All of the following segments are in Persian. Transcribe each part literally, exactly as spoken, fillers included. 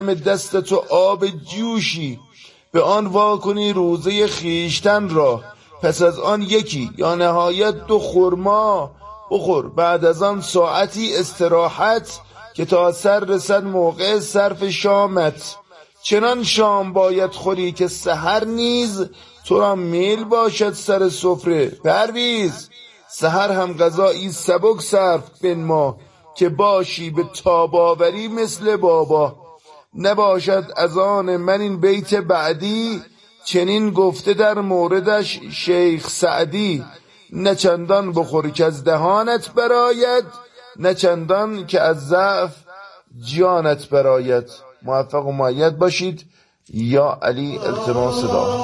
دست تو آب جوشی، به آن واکنی روزه خیشتن را، پس از آن یکی یا نهایت دو خرما بخور، بعد از آن ساعتی استراحت که تا سر رسد موقع صرف شامت. چنان شام باید خوری که سحر نیز تو را میل باشد سر سفره. پرویز سحر هم غذایی سبک صرف بنما، که باشی به تاباوری مثل بابا. نباشد از آن من این بیت بعدی، چنین گفته در موردش شیخ سعدی. نه چندان بخور که از دهانت براید، نه چندان که از ضعف جانت براید. موفق و مؤید باشید. یا علی التماس دعا.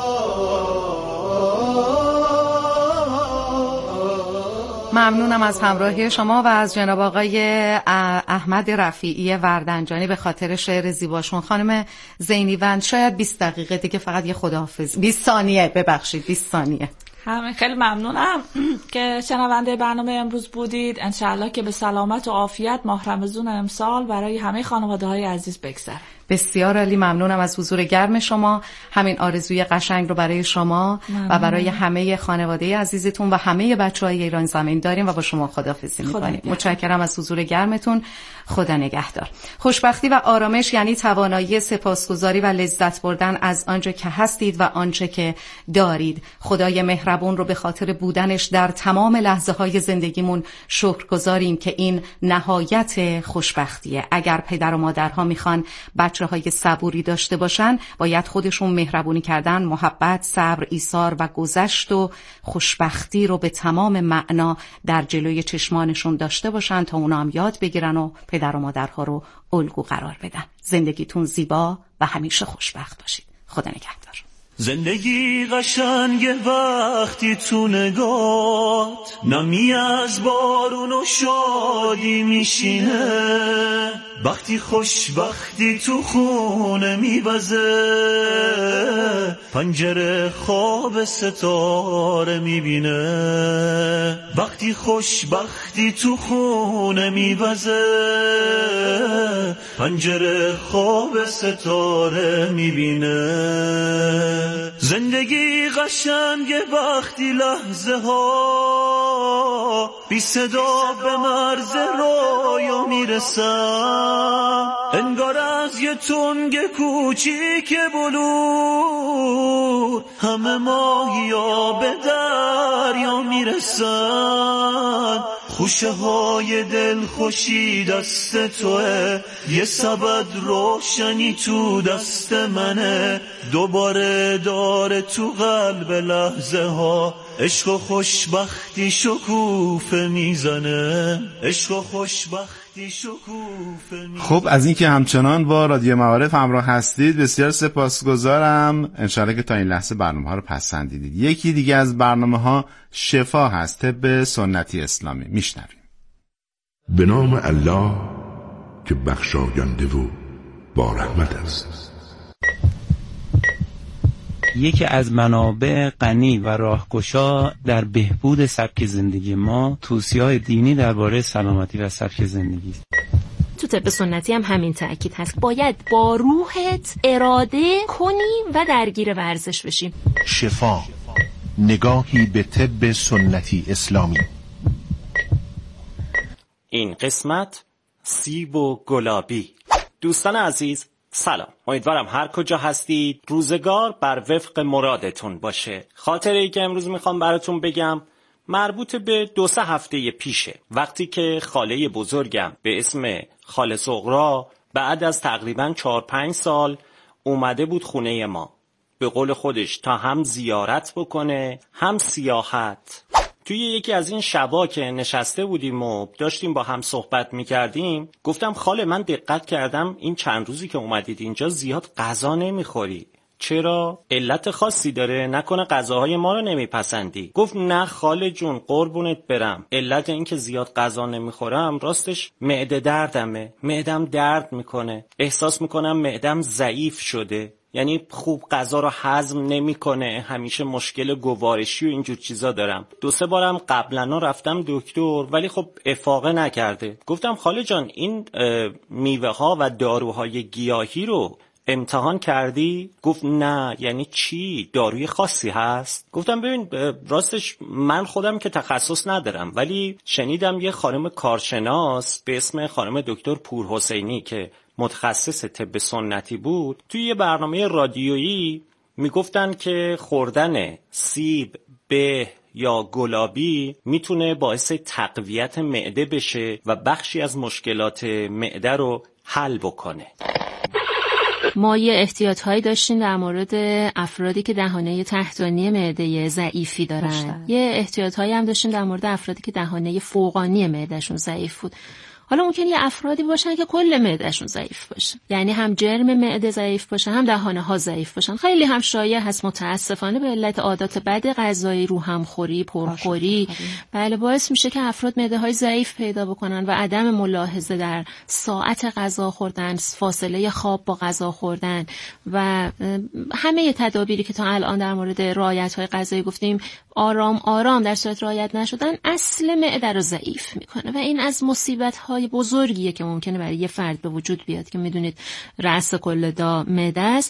ممنونم از همراهی شما و از جناب آقای احمد رفیعی وردنجانی به خاطر شعر زیباشون. خانم زینیوند شاید بیست دقیقه دیگه فقط یه خداحافظ، بیست ثانیه ببخشید بیست ثانیه. همین خیلی ممنونم که شنونده برنامه امروز بودید. انشاءالله که به سلامت و عافیت ماه رمضان امسال برای همه خانواده های عزیز بگذره. بسیار عالی، ممنونم از حضور گرم شما. همین آرزوی قشنگ رو برای شما ممنون. و برای همه خانواده عزیزتون و همه بچه‌های ایران زمین داریم و با شما خداحافظی می‌کنیم. متشکرم از حضور گرمتون. خدا نگهدار. خوشبختی و آرامش یعنی توانایی سپاسگزاری و لذت بردن از آنچه که هستید و آنچه که دارید. خدای مهربون رو به خاطر بودنش در تمام لحظه‌های زندگیمون شکرگزاریم که این نهایت خوشبختیه. اگر پدر و مادرها میخوان بچه‌های صبوری داشته باشن، باید خودشون مهربونی کردن، محبت، صبر، ایثار و گذشت و خوشبختی رو به تمام معنا در جلوی چشمانشون داشته باشن تا اونا هم یاد بگیرن و پدر و مادرها رو الگو قرار بدن. زندگیتون زیبا و همیشه خوشبخت باشید. خدا نگهدار. زندگی قشنگه وقتی تو نگات نمی از بارون و شادی میشینه، وقتی خوشبختی تو خونه میوزه، پنجره خواب ستاره میبینه. وقتی خوشبختی تو خونه میوزه، پنجره خواب ستاره میبینه. زندگی قشنگه وقتی لحظه ها بی صدا به مرز رویا میرسن، انگار از یه تنگ کوچیک بلور همه ماهیا به دریا میرسن. خوشه های دل خوشی دست توه، یه سبد روشنی تو دست منه، دوباره داره تو قلب لحظه ها عشق و خوشبختی شکوفه میزنه، عشق و خوشبختی شکوفه میزنه. خب از این که همچنان با رادیو معارف همراه هستید بسیار سپاسگزارم. انشاءالله که تا این لحظه برنامه ها رو پسندیدید. یکی دیگه از برنامه ها شفا هست، طب سنتی اسلامی. میشنویم. به نام الله که بخشاینده و با رحمت است. یکی از منابع غنی و راهگشا در بهبود سبک زندگی ما توصیه‌های دینی درباره سلامتی و سبک زندگی است. تو طب سنتی هم همین تأکید هست، باید با روحت اراده کنی و درگیر ورزش بشیم. شفا، نگاهی به طب سنتی اسلامی. این قسمت سیب و گلابی. دوستان عزیز سلام، امیدوارم هر کجا هستید روزگار بر وفق مرادتون باشه. خاطره‌ای که امروز میخوام براتون بگم مربوط به دو سه هفته پیشه، وقتی که خاله بزرگم به اسم خاله صغرا بعد از تقریباً چهار پنج سال اومده بود خونه ما، به قول خودش تا هم زیارت بکنه هم سیاحت. توی یکی از این شبا که نشسته بودیم و داشتیم با هم صحبت میکردیم، گفتم خاله من دقت کردم این چند روزی که اومدید اینجا زیاد غذا نمیخوری، چرا؟ علت خاصی داره؟ نکنه غذاهای ما رو نمیپسندی؟ گفت نه خاله جون قربونت برم، علت این که زیاد غذا نمیخورم راستش معده دردمه، معدم درد میکنه، احساس میکنم معدم ضعیف شده. یعنی خوب غذا رو هضم نمیکنه، همیشه مشکل گوارشی و اینجور چیزا دارم. دو سه بارم قبلا رفتم دکتر ولی خب افاقه نکرده. گفتم خاله جان این میوه ها و داروهای گیاهی رو امتحان کردی؟ گفت نه. یعنی چی؟ داروی خاصی هست؟ گفتم ببین راستش من خودم که تخصص ندارم ولی شنیدم یه خانم کارشناس به اسم خانم دکتر پورحسینی که متخصص طب سنتی بود توی یه برنامه رادیویی میگفتن که خوردن سیب، به یا گلابی میتونه باعث تقویت معده بشه و بخشی از مشکلات معده رو حل بکنه. ما یه احتیاط‌هایی داشتیم در مورد افرادی که دهانه تحتانی معده ضعیفی دارن. باشتن. یه احتیاط‌هایی هم داشتیم در مورد افرادی که دهانه فوقانی معدهشون ضعیف بود. حالا ممکنه یه افرادی باشن که کل معدهشون ضعیف باشه، یعنی هم جرم معده ضعیف باشه هم دهانه ها ضعیف باشن. خیلی هم شایع هست متاسفانه به علت عادات بد غذایی، رو همخوری، پرخوری، بله باعث میشه که افراد معده های ضعیف پیدا بکنن و عدم ملاحظه در ساعت غذا خوردن، فاصله خواب با غذا خوردن و همه تدابیری که تا الان در مورد رعایت های غذایی گفتیم آرام آرام در صورت رعایت نشدن اصل معده رو ضعیف میکنه و این از مصیبت های بزرگیه که ممکنه برای یه فرد به وجود بیاد که میدونید رأس کل دا معده است.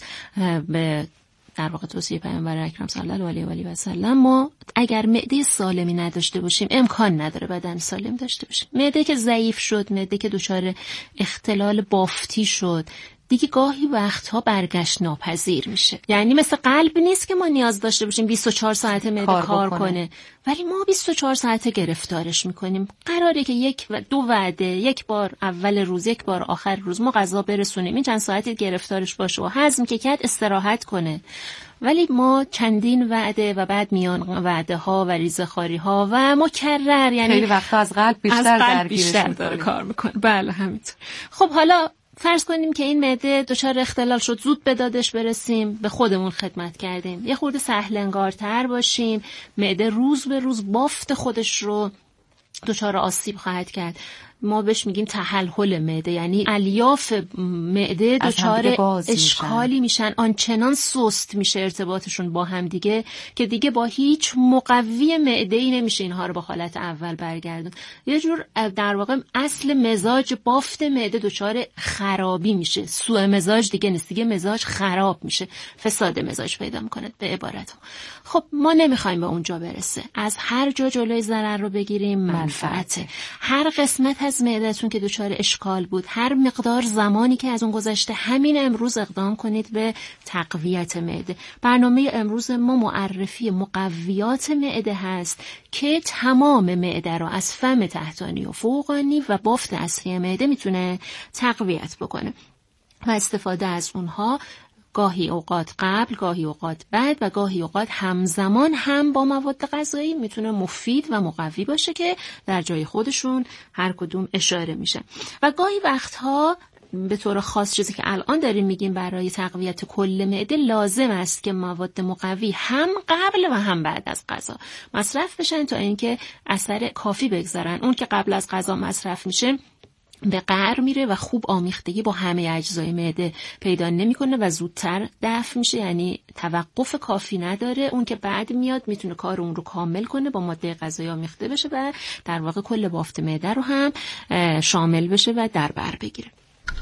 به در واقع توصیه پیامبر اکرم صلی الله علیه و سلم ما اگر معده سالمی نداشته باشیم امکان نداره بدن سالم داشته باشیم. معده که ضعیف شد، معده که دچار اختلال بافتی شد، دیگه گاهی وقتها برگشت ناپذیر میشه. یعنی مثل قلب نیست که ما نیاز داشته باشیم بیست و چهار ساعت معده کار, کار کنه، ولی ما بیست و چهار ساعته گرفتارش میکنیم. قراره که یک و دو وعده، یک بار اول روز یک بار آخر روز ما غذا برسونیم، این چند ساعتی گرفتارش باشه و هضم که کرد استراحت کنه. ولی ما چندین وعده و بعد میان وعده ها و ریزه خاری ها و مکرر، یعنی خیلی وقتا از قلب بیشتر درگیرش داره کار میکنه. بله همینطور. خب حالا فرض کنیم که این معده دچار اختلال شد، زود به دادش برسیم، به خودمون خدمت کردیم. یه خورده سهل‌انگارتر باشیم، معده روز به روز بافت خودش رو دچار آسیب خواهد کرد. ما بهش میگیم تحلل معده، یعنی الیاف معده دچار اشکالی میشن، آنچنان سست میشه ارتباطشون با هم دیگه که دیگه با هیچ مقوی معده‌ای نمیشه اینها رو به حالت اول برگردون. یه جور در واقع اصل مزاج بافت معده دچار خرابی میشه، سوء مزاج دیگه نیست، دیگه مزاج خراب میشه، فساد مزاج پیدا میکنه به عبارت. خب ما نمیخوایم به اونجا برسه. از هر جا جلوی ضرر رو بگیریم منفعته. هر قسمت از معده‌تون که دچار اشکال بود، هر مقدار زمانی که از اون گذشته، همین امروز اقدام کنید به تقویت معده. برنامه امروز ما معرفی مقویات معده هست که تمام معده رو از فم تحتانی و فوقانی و بافت اصلی معده میتونه تقویت بکنه و استفاده از اونها گاهی اوقات قبل، گاهی اوقات بعد و گاهی اوقات همزمان هم با مواد غذایی میتونه مفید و مقوی باشه که در جای خودشون هر کدوم اشاره میشه. و گاهی وقتها به طور خاص چیزی که الان داریم میگیم برای تقویت کل معده لازم است که مواد مقوی هم قبل و هم بعد از غذا مصرف بشن تا اینکه اثر کافی بگذارن. اون که قبل از غذا مصرف میشه به قعر میره و خوب آمیختگی با همه اجزای معده پیدا نمیکنه و زودتر دفع میشه، یعنی توقف کافی نداره. اون که بعد میاد میتونه کار اون رو کامل کنه، با ماده غذایی آمیخته بشه و در واقع کل بافت معده رو هم شامل بشه و در بر بگیره.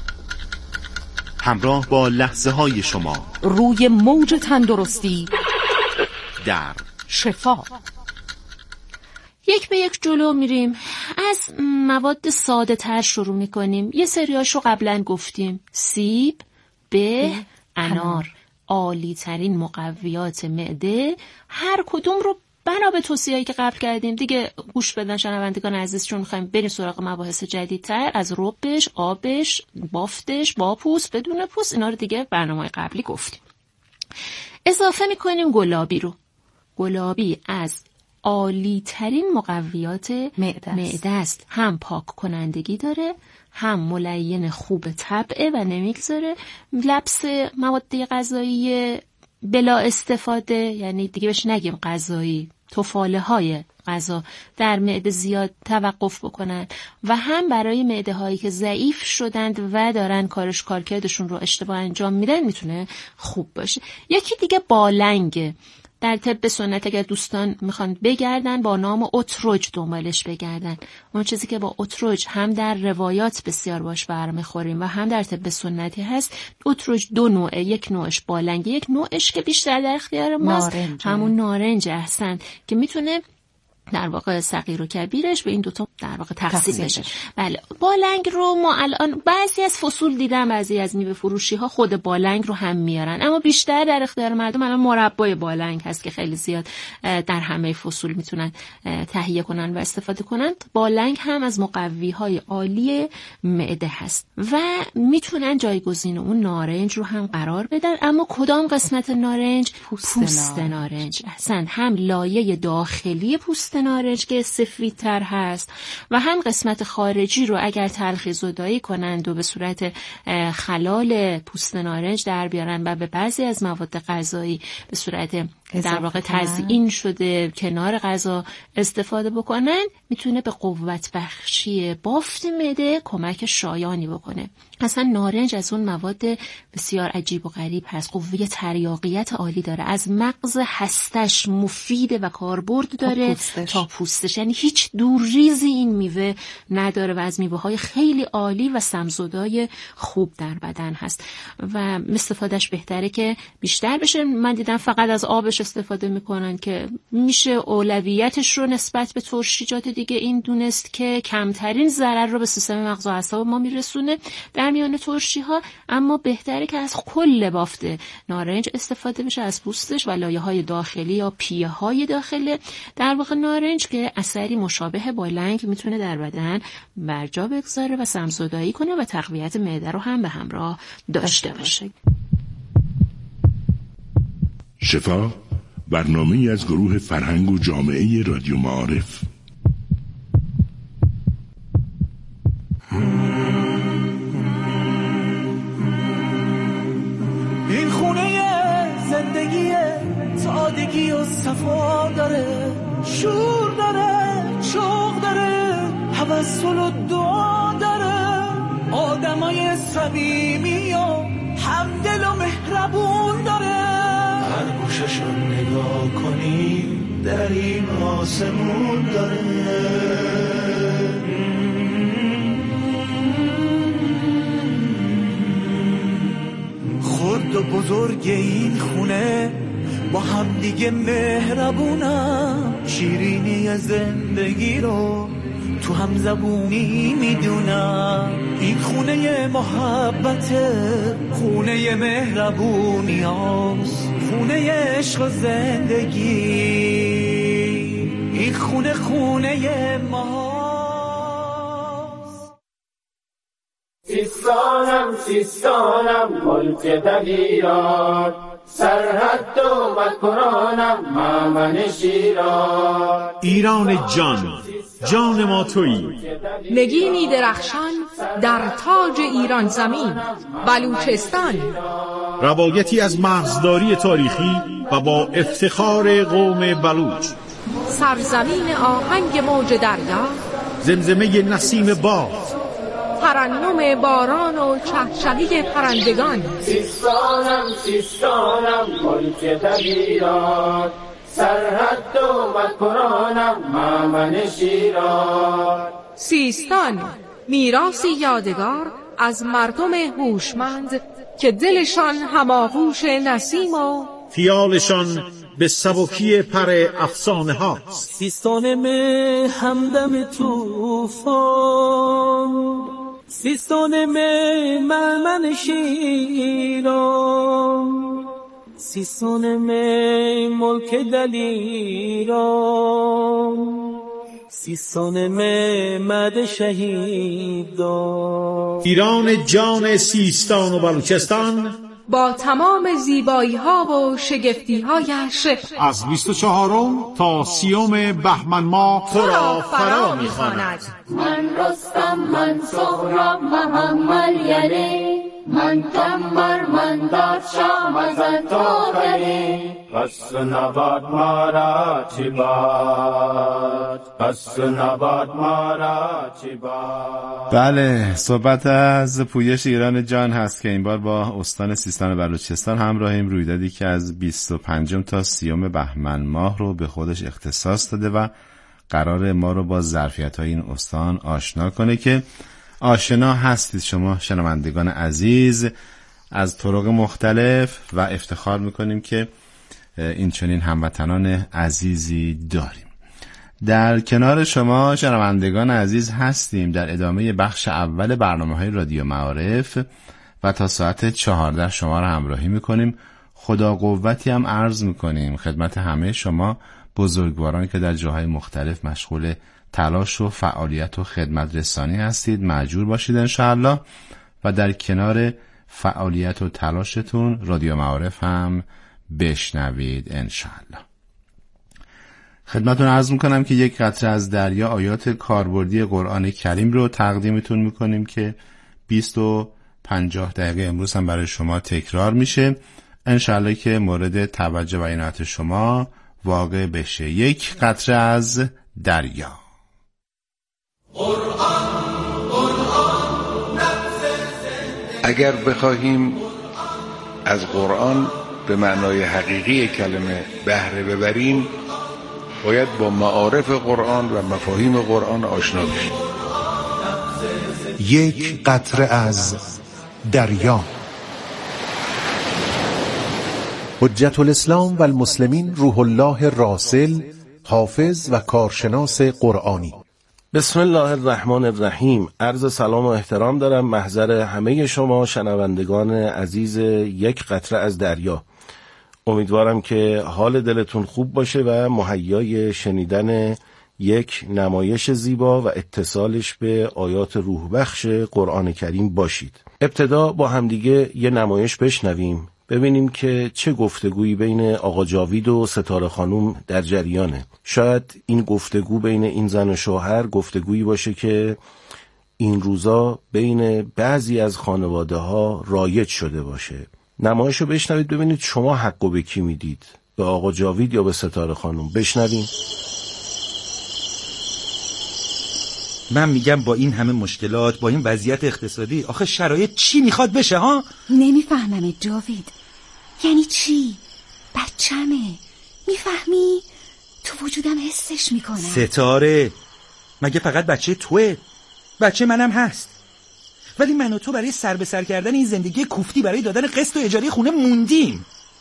همراه با لحظه های شما روی موج تندرستی در شفا. یک به یک جلو میریم، از مواد ساده تر شروع میکنیم. یه سریاشو قبلا گفتیم: سیب، به، انار، عالی ترین مقویات معده. هر کدوم رو بنا به توصیه‌ای که قبل کردیم دیگه گوش بدن شنوندگان عزیز، چون می‌خوایم بریم سراغ مباحث جدیدتر از ربش، آبش، بافتش، با پوست، بدون پوست، اینا رو دیگه برنامه قبلی گفتیم. اضافه میکنیم گلابی رو. گلابی از عالی ترین مقویات معده است. معده است. هم پاک کنندگی داره، هم ملین خوب طبعه و نمیگذاره لبس مواد غذایی بلا استفاده، یعنی دیگه بهش نگیم غذایی، تفاله های غذا در معده زیاد توقف بکنن و هم برای معده هایی که ضعیف شدند و دارن کارش کارکردشون رو اشتباه انجام میدن میتونه خوب باشه. یکی دیگه بالنگه. در طب سنت اگر دوستان میخوان بگردن با نام اتروج دنبالش بگردن. اون چیزی که با اتروج هم در روایات بسیار باش برمیخوریم و هم در طب سنتی هست. اتروج دو نوعه، یک نوعش بالنگه، یک نوعش که بیشتر در اختیار ماست همون نارنج احسن که میتونه در واقع صغیر و کبیرش به این دوتا در واقع تقسیم بشه. بله، بالنگ رو ما الان بعضی از فصول دیدم، بعضی از میوه فروشی ها خود بالنگ رو هم میارن، اما بیشتر در اختیار مردم الان مربای بالنگ هست که خیلی زیاد در همه فصول میتونن تهیه کنن و استفاده کنن. بالنگ هم از مقوی های عالی معده هست و میتونن جایگزین اون نارنج رو هم قرار بدن. اما کدام قسمت نارنج؟ پوست, پوست نارنج. نارنج احسن، هم لایه داخلی پوست نارنج که سفیدتر هست و هم قسمت خارجی رو اگر تلخی زدایی کنند و به صورت خلال پوست نارنج در بیارن و به بعضی از مواد غذایی به صورت در واقع تزیین شده کنار غذا استفاده بکنن، میتونه به قوت بخشی بافت معده کمک شایانی بکنه. اصلا نارنج از اون مواد بسیار عجیب و غریب هست، قوه تریاقیت عالی داره، از مغز هستش مفیده و کاربرد داره پوستش. تا پوستش، یعنی هیچ دورریزی این میوه نداره و از میوه های خیلی عالی و سمزدای خوب در بدن هست و استفادهش بهتره که بیشتر بشه. من دیدم فقط از آبش استفاده میکنن که میشه اولویتش رو نسبت به ترشیجات دیگه این دونست که کمترین ضرر رو به سیستم مغز و اعصاب ما میرسونه در میان ترشی ها، اما بهتره که از کل بافت نارنج استفاده بشه، از پوستش و لایه های داخلی یا پیه های داخل در واقع نارنج که اثری مشابه بالنگ میتونه در بدن برجا بگذاره و سمزدایی کنه و تقویت معده رو هم به همراه داشته باشه. شفا، برنامه‌ای از گروه فرهنگ و جامعه رادیو معارف. این خونه زندگی سادگی و صفا داره، شور داره، شوق داره، توسل و دعا داره، آدمای صمیمی و همدل و مهربون داره. هر گوششو نگاه کنی در این آسمون داره. خرد و بزرگ این خونه با هم دیگه مهربونم، شیرینی زندگی رو تو هم زبونی میدونم. این خونه محبته، خونه مهربونی هاست، خونه عشق و زندگی. این خونه خونه ماست. سیستانم سیستانم ملک دلیران، سرحد و مکرانم مامن شیران. ایران جان، جان ما تویی. نگینی درخشان در تاج ایران زمین، بلوچستان. روایتی از مرزداری تاریخی و با افتخار قوم بلوچ. سرزمین آهنگ موج دریا، زمزمه نسیم باد، ترنم باران و چهچهی پرندگان. سیستانم سیستانم ملک دلیران، سرحد و مکرانم مامن شیران. سیستان میراثی یادگار از مردم هوشمند که دلشان هماغوش نسیم و خیالشان به سبکی پر افسانه هاست. سیستان می همدم توفان، سیستان می مامن شیران، سیستان می ملک دلیران، سیستان می مد شهیدان. ایران جان سیستان و بلوچستان با تمام زیبایی ها و شگفتی هایش از بیست و چهارم تا سیوم بهمن ماه تو را فرا می‌خواند. من رستم، من سهراب، محمد یله، من کمر من داد شام از تو خری پس نباد مارا چی باد پس نباد مارا چی باد. بله، صحبت از پویش ایران جان هست که این بار با استان سیستان و بلوچستان همراهیم. رویدادی که از بیست و پنجم تا سیوم بهمن ماه رو به خودش اختصاص داده و قرار ما رو با ظرفیت‌های این استان آشنا کنه که آشنا هستید شما شنوندگان عزیز از طرق مختلف و افتخار میکنیم که این چنین هموطنان عزیزی داریم. در کنار شما شنوندگان عزیز هستیم در ادامه بخش اول برنامه‌های رادیو معارف و تا ساعت چهارده شما را همراهی میکنیم. خدا قوتی هم عرض میکنیم خدمت همه شما بزرگواران که در جاهای مختلف مشغول تلاش و فعالیت و خدمت رسانی هستید. مأجور باشید انشاءالله و در کنار فعالیت و تلاشتون رادیو معارف هم بشنوید انشاءالله. خدمتون عرض میکنم که یک قطره از دریا آیات کاربردی قرآن کریم رو تقدیمتون میکنیم که بیست و پنجاه دقیقه امروز هم برای شما تکرار میشه انشاءالله که مورد توجه و عنایت شما واقع بشه. یک قطره از دریا. اگر بخواهیم از قرآن به معنای حقیقی کلمه بهره ببریم باید با معارف قرآن و مفاهیم قرآن آشنا بشیم. یک قطره از دریا. حجت الاسلام و المسلمین روح الله راسل، حافظ و کارشناس قرآنی. بسم الله الرحمن الرحیم. عرض سلام و احترام دارم محضر همه شما شنوندگان عزیز یک قطره از دریا. امیدوارم که حال دلتون خوب باشه و مهیای شنیدن یک نمایش زیبا و اتصالش به آیات روح بخش قرآن کریم باشید. ابتدا با همدیگه یه نمایش بشنویم ببینیم که چه گفتگویی بین آقا جاوید و ستاره خانوم در جریانه. شاید این گفتگو بین این زن و شوهر گفتگویی باشه که این روزا بین بعضی از خانواده ها رایج شده باشه. نمایشو بشنوید ببینید شما حقو به کی میدید، به آقا جاوید یا به ستاره خانوم. بشنویم. من میگم با این همه مشکلات، با این وضعیت اقتصادی، آخه شرایط چی میخواد بشه ها؟ نمیفهمم جاوید. یعنی چی؟ بچمه، میفهمی؟ تو وجودم حسش میکنم. ستاره، مگه فقط بچه توه؟ بچه منم هست. ولی من و تو برای سر به سر کردن این زندگی کوفتی برای دادن قسط و اجاره خونه موندیم.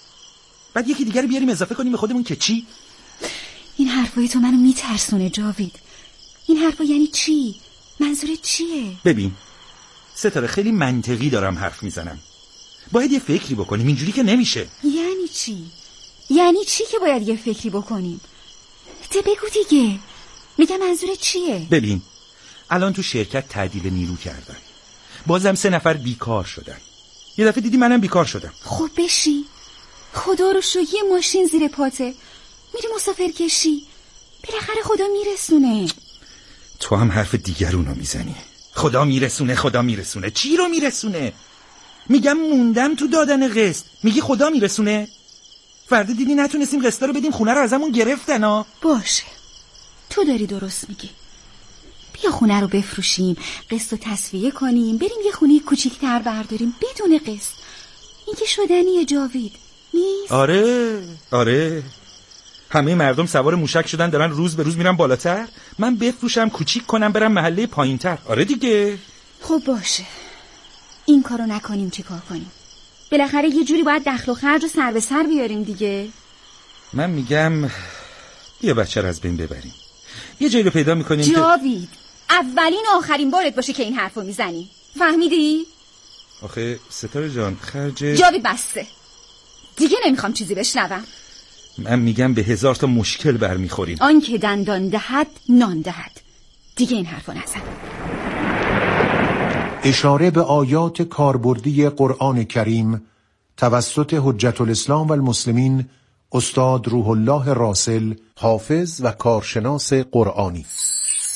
بعد یکی دیگر بیاریم اضافه کنیم به خودمون که چی؟ این حرفای تو منو میترسونه جاوید. این حرفا یعنی چی؟ منظورت چیه؟ ببین ستاره، خیلی منطقی دارم حرف میزنم. باید یه فکری بکنیم، اینجوری که نمیشه. یعنی چی؟ یعنی چی که باید یه فکری بکنیم؟ ده بگو دیگه. میگم منظورت چیه؟ ببین الان تو شرکت تعدیل نیرو کردن، بازم سه نفر بیکار شدن. یه دفعه دیدی منم بیکار شدم. خب بشی، خدا رو شو، یه ماشین زیر پاته، میری مسافر کشی، بالاخره خدا میرسونه. تو هم حرف دیگرونو میزنی. خدا میرسونه خدا میرسونه. چی رو میرسونه؟ میگم موندم تو دادن قسط، میگی خدا میرسونه؟ فردا دیدی نتونستیم قسطا رو بدیم، خونه رو ازمون گرفتن ها. باشه تو داری درست میگی. بیا خونه رو بفروشیم، قسط رو تصفیه کنیم، بریم یه خونه کوچیک‌تر برداریم بدون قسط. این که شدنیه جاوید نیست؟ آره آره، همه مردم سوار موشک شدن دارن روز به روز میرن بالاتر. من بفروشم کوچیک کنم برم محله پایینتر. آره دیگه. خب باشه این کارو نکنیم چی کار کنیم؟ بالاخره یه جوری باید دخل و خرج رو سر به سر بیاریم دیگه. من میگم بیا بچه رو از بین ببریم، یه جایی رو پیدا میکنیم. جاوید که... اولین و آخرین بارت باشه که این حرفو میزنی، فهمیدی؟ آخه ستاره جان خرج... جاوید بسته دیگه، نمیخوام چیزی بشنوم. من میگم به هزار تا مشکل برمیخوریم. آن که دندان دهد نان دهد. دیگه این حرفو نزن. اشاره به آیات کاربردی قرآن کریم توسط حجت الاسلام و المسلمین استاد روح الله راسل، حافظ و کارشناس قرآنی.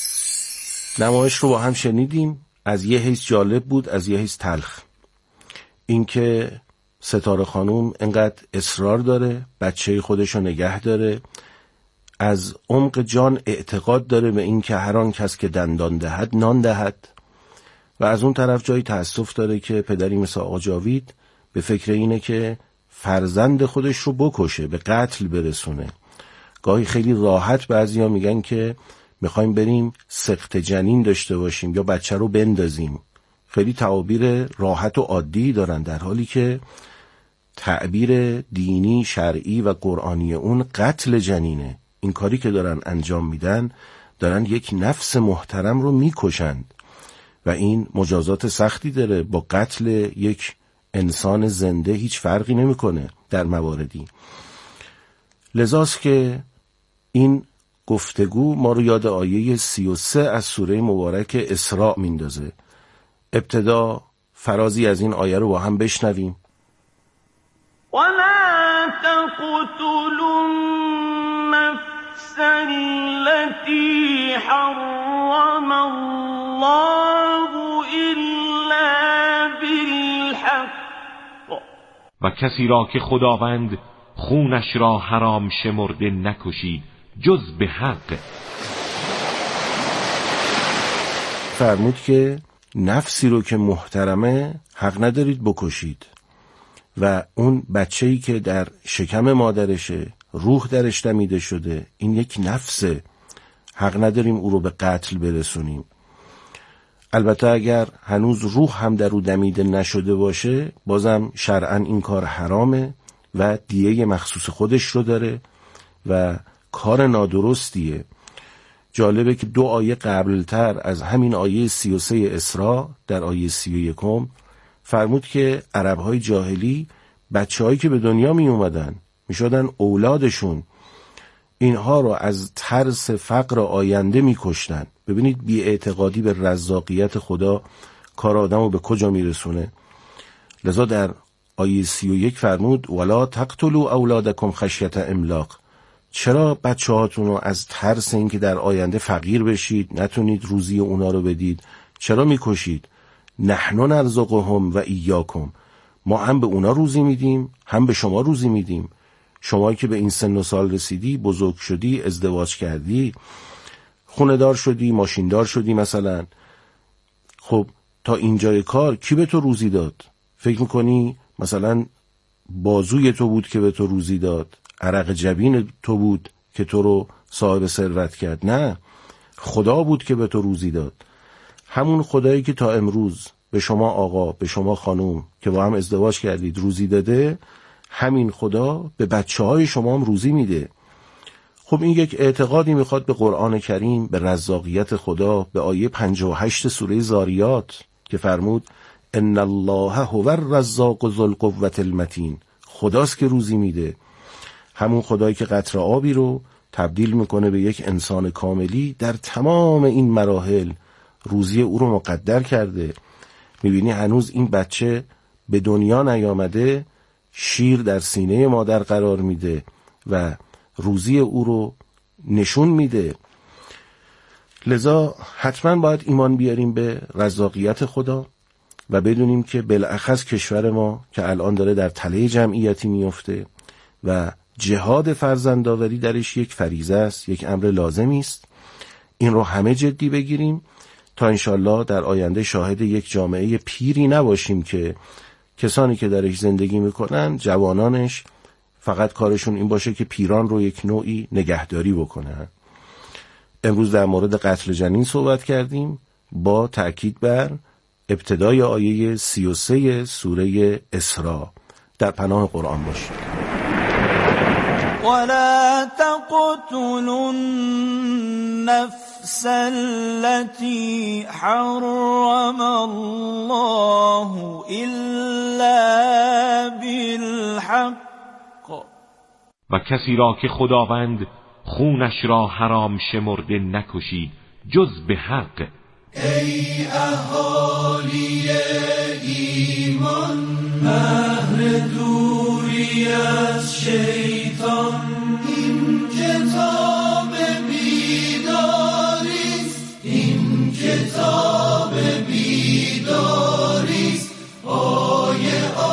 نمایش رو با هم شنیدیم. از یه حیث جالب بود، از یه حیث تلخ. اینکه ستاره خانوم انقدر اصرار داره بچه خودش رو نگه داره، از عمق جان اعتقاد داره به این که هر آن کس که دندان دهد نان دهد، و از اون طرف جایی تأسف داره که پدری مثل آقا جاوید به فکر اینه که فرزند خودش رو بکشه، به قتل برسونه. گاهی خیلی راحت بعضیا میگن که میخوایم بریم سقط جنین داشته باشیم یا بچه رو بندازیم، خیلی تعابیر راحت و عادی دارن، در حالی که تعبیر دینی شرعی و قرآنی اون قتل جنینه. این کاری که دارن انجام میدن، دارن یک نفس محترم رو میکشند و این مجازات سختی داره. با قتل یک انسان زنده هیچ فرقی نمیکنه در مواردی. لذاست که این گفتگو ما رو یاد آیه سی و سه از سوره مبارک اسراء میندازه. ابتدا فرازی از این آیه رو با هم بشنویم. وَلَا تَقْتُلُوا النَّفْسَ الَّتِي حَرَّمَ اللَّهُ إِلَّا بِالْحَقِّ و کسی را که خداوند خونش را حرام شمرده نکشید جز به حق. فرمود که نفسی رو که محترمه حق ندارید بکشید، و اون بچه‌ای که در شکم مادرشه، روح درش دمیده شده، این یک نفسه، حق نداریم او رو به قتل برسونیم. البته اگر هنوز روح هم در او دمیده نشده باشه، بازم شرعاً این کار حرامه و دیه مخصوص خودش رو داره و کار نادرستیه. جالبه که دو آیه قبلتر از همین آیه سی و سه اسراء، در آیه سی و یکم فرمود که عربهای جاهلی بچه‌هایی که به دنیا می اومدن می شدن اولادشون، اینها رو از ترس فقر آینده می کشتن. ببینید بی اعتقادی به رزاقیت خدا کار آدم رو به کجا می رسونه. لذا در آیه سی و یک فرمود ولا تقتلوا اولادکم خشیة املاق. چرا بچه هاتون رو از ترس اینکه در آینده فقیر بشید، نتونید روزی اونا رو بدید، چرا می کشید؟ نحن نرزقهم و ایاکم، ما هم به اونا روزی میدیم هم به شما روزی میدیم. شما که به این سن و سال رسیدی، بزرگ شدی، ازدواج کردی، خونه دار شدی، ماشین دار شدی مثلا، خب تا اینجای کار کی به تو روزی داد؟ فکر میکنی مثلا بازوی تو بود که به تو روزی داد، عرق جبین تو بود که تو رو صاحب ثروت کرد؟ نه، خدا بود که به تو روزی داد. همون خدایی که تا امروز به شما آقا، به شما خانوم که با هم ازدواج کردید روزی داده، همین خدا به بچه های شما هم روزی میده. خب این یک اعتقادی میخواد به قرآن کریم، به رزاقیت خدا، به آیه پنجاه و هشت سوره زاریات که فرمود ان الله هو الرزاق ذو القوة المتین، خداست که روزی میده. همون خدایی که قطره آبی رو تبدیل میکنه به یک انسان کاملی، در تمام این مراحل روزی او رو مقدر کرده. میبینی هنوز این بچه به دنیا نیامده، شیر در سینه مادر قرار میده و روزی او رو نشون میده. لذا حتما باید ایمان بیاریم به رزاقیت خدا و بدونیم که بالاخص کشور ما که الان داره در تله جمعیتی میفته و جهاد فرزندآوری درش یک فریضه است، یک امر لازمی است. این رو همه جدی بگیریم تا انشالله در آینده شاهد یک جامعه پیری نباشیم که کسانی که درش زندگی میکنن، جوانانش، فقط کارشون این باشه که پیران رو یک نوعی نگهداری بکنن. امروز در مورد قتل جنین صحبت کردیم با تأکید بر ابتدای آیه سی و سه سوره اسراء. در پناه قرآن باشید. ولا تقتلوا النفس التي حرم الله إلا بالحق و کسی را که خداوند خونش را حرام شمرده نکشید جز به حق. ای اهالی ایمان، اهل دوری از شیطان، این کتاب بیداریست، این کتاب بیداریست، آیه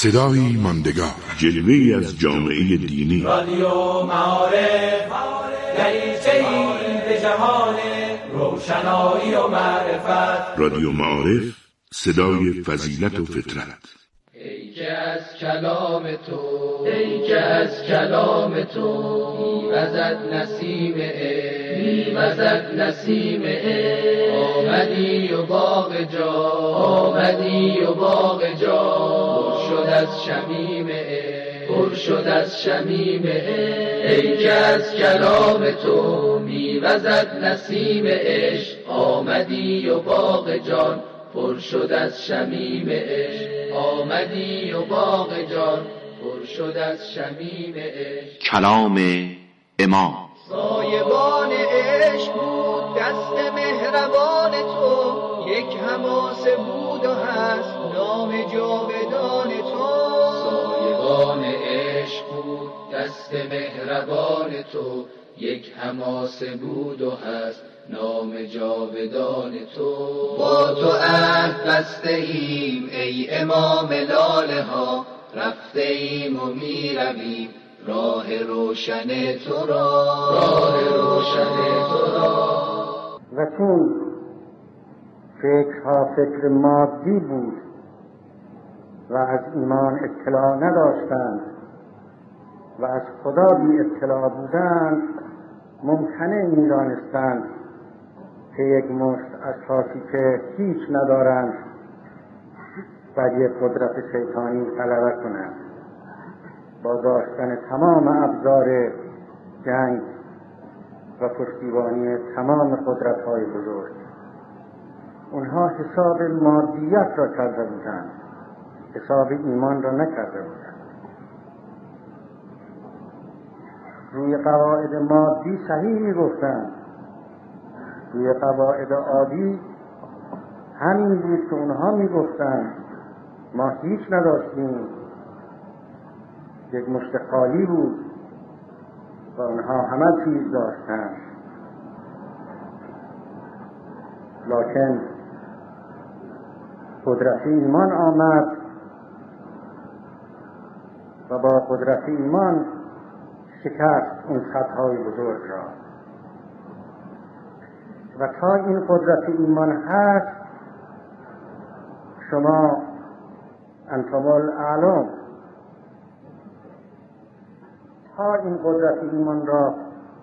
صدایی ماندگار، جلوه‌ای از جامعه دینی. رادیو معارف دریچه‌ای به جهان روشنایی و معرفت. رادیو معارف، صدای فضیلت و فطرت. ای که از کلام تو، ای که از کلام تو میوزد نسیم عشق، میوزد نسیم عشق. آمدی و باغ جا، آمدی و باغ جا پر شد از شمیم عشق، پر شد از شمیم عشق. ای که از کلام تو میوزد نسیم عشق، آمدی و باغ جان پر شد از شمیم عشق. آمدی و باغ جان پر شد از شمیم عشق. کلام امام. سایبان عشق بود دست مهربان تو، یک حماسه بود و هست نام جاودان تو. سایبان عشق بود دست مهربان تو، یک حماسه بود و هست نام جاودان تو. با تو عهد بسته ایم ای امام لاله ها، رفته ایم و می رویم راه روشن تو را، راه روشن تو را. و چون فکرها فکر مادی بود و از ایمان اطلاع نداشتند و از خدا بی اطلاع بودند، ممکنه می دانستند که یک مشت اشخاصی که هیچ ندارند بر یک قدرت شیطانی غلبه کنند با داشتن تمام ابزار جنگ و پشتیبانی تمام قدرت‌های بزرگ. اونها حساب مادیت را کرده بودند، حساب ایمان را نکرده بودند. روی قواعد مادی صحیح می‌گفتند، روی قواعد عادی همین بود که اونها می‌گفتند ما هیچ نداشتیم، یک مشت خالی بود و اونها همه چیز داشتند. لکن قدرت ایمان آمد و با قدرت ایمان شکست اون سدهای بزرگ را. و تا این قدرت ایمان هست، شما انتم الاعلام، تا این قدرت ایمان را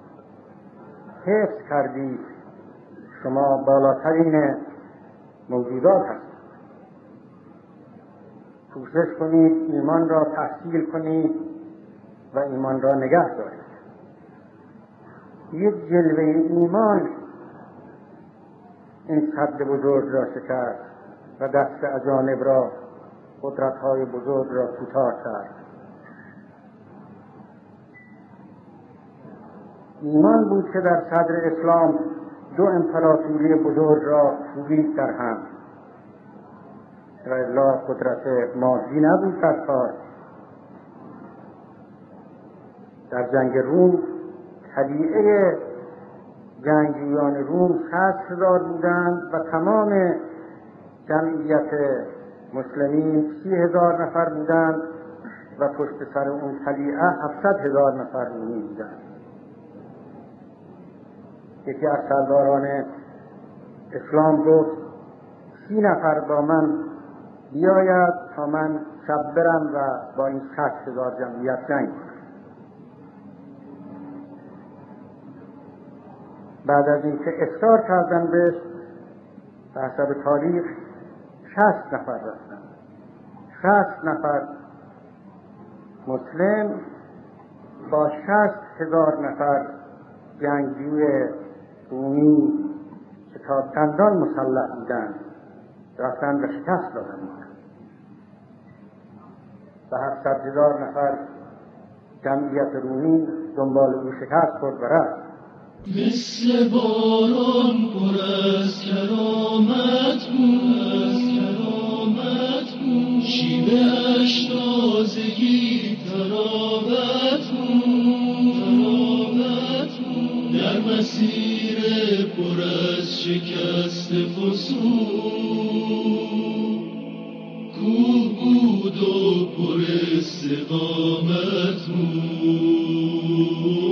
حفظ کردید، شما بالاترین موجودات هستید. کوشش کنید ایمان را تحصیل کنید و ایمان را نگه دارید. یک جلوه ایمان این سد بزرگ را شکست و دست اجانب را، قدرت‌های بزرگ را کوتاه کرد. ایمان بود که در صدر اسلام دو امپراتوری بزرگ را کوبید در هم و الا قدرت مادی نبود در کار. در جنگ روم طلیعه جنگیان روم شصت هزار بودند و تمام جمعیت مسلمین سی هزار نفر بودند و پشت سر اون طلیعه هفتصد هزار نفر رومی بودند. یکی از سرداران اسلام گفت سی نفر با من بیاید تا من شب برم و با این شصت هزار جمعیت جنگ کنم. بعد از اینکه اصرار کردن بهش، به حسب تاریخ شصت نفر رفتن، شصت نفر مسلم با شصت هزار نفر جنگجوی رومی که تا دندان مسلح بودند رفتن و شکست دادن و هفتصد هزار نفر جمعیت رومی دنبال او شکست خورد و رفت. مثل باران پر از کرامت بود، کرامت بود، شیوه‌اش تازگی تراوت بود، تراوت بود، در مسیر پر از شکست فسون کوه بود و پر استقامت بود